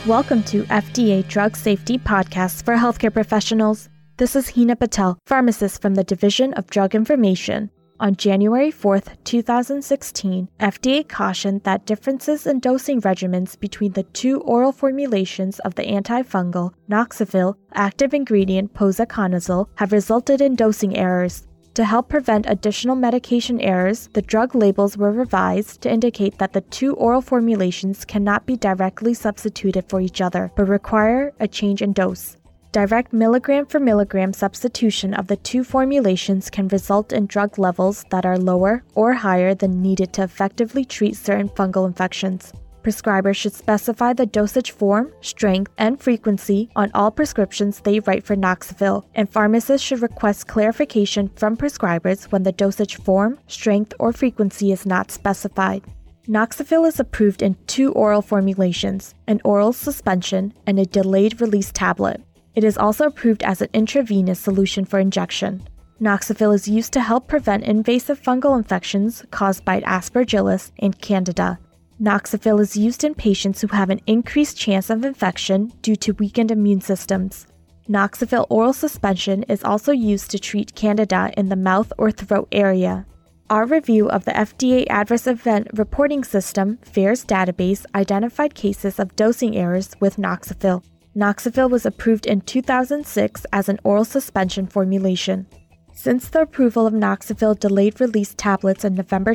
Welcome to FDA Drug Safety Podcast for healthcare professionals. This is Hina Patel, pharmacist from the Division of Drug Information. On January 4, 2016, FDA cautioned that differences in dosing regimens between the two oral formulations of the antifungal Noxavil active ingredient posaconazole have resulted in dosing errors. To help prevent additional medication errors, the drug labels were revised to indicate that the two oral formulations cannot be directly substituted for each other, but require a change in dose. Direct milligram-for-milligram substitution of the two formulations can result in drug levels that are lower or higher than needed to effectively treat certain fungal infections. Prescribers should specify the dosage form, strength, and frequency on all prescriptions they write for Noxavil, and pharmacists should request clarification from prescribers when the dosage form, strength, or frequency is not specified. Noxavil is approved in two oral formulations, an oral suspension and a delayed-release tablet. It is also approved as an intravenous solution for injection. Noxavil is used to help prevent invasive fungal infections caused by Aspergillus and Candida. Noxavil is used in patients who have an increased chance of infection due to weakened immune systems. Noxavil oral suspension is also used to treat Candida in the mouth or throat area. Our review of the FDA Adverse Event Reporting System, FAERS database, identified cases of dosing errors with Noxavil. Noxavil was approved in 2006 as an oral suspension formulation. Since the approval of Noxavil delayed-release tablets in November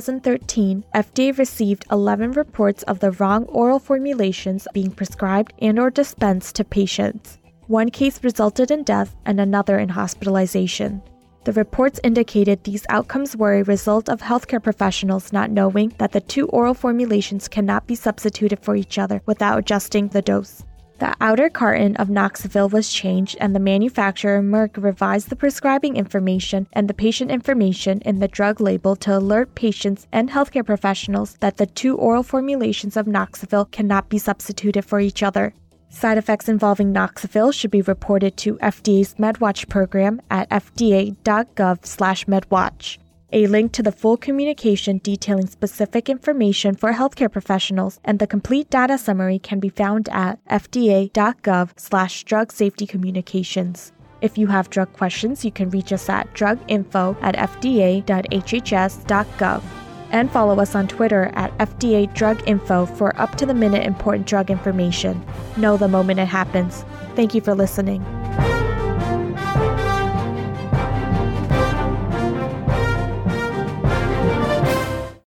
2013, FDA received 11 reports of the wrong oral formulations being prescribed and/or dispensed to patients. One case resulted in death and another in hospitalization. The reports indicated these outcomes were a result of healthcare professionals not knowing that the two oral formulations cannot be substituted for each other without adjusting the dose. The outer carton of Noxavil was changed, and the manufacturer Merck revised the prescribing information and the patient information in the drug label to alert patients and healthcare professionals that the two oral formulations of Noxavil cannot be substituted for each other. Side effects involving Noxavil should be reported to FDA's MedWatch program at fda.gov/medwatch. A link to the full communication detailing specific information for healthcare professionals and the complete data summary can be found at fda.gov/drug safety communications. If you have drug questions, you can reach us at druginfo@fda.hhs.gov. And follow us on Twitter at FDA Drug Info for up-to-the-minute important drug information. Know the moment it happens. Thank you for listening.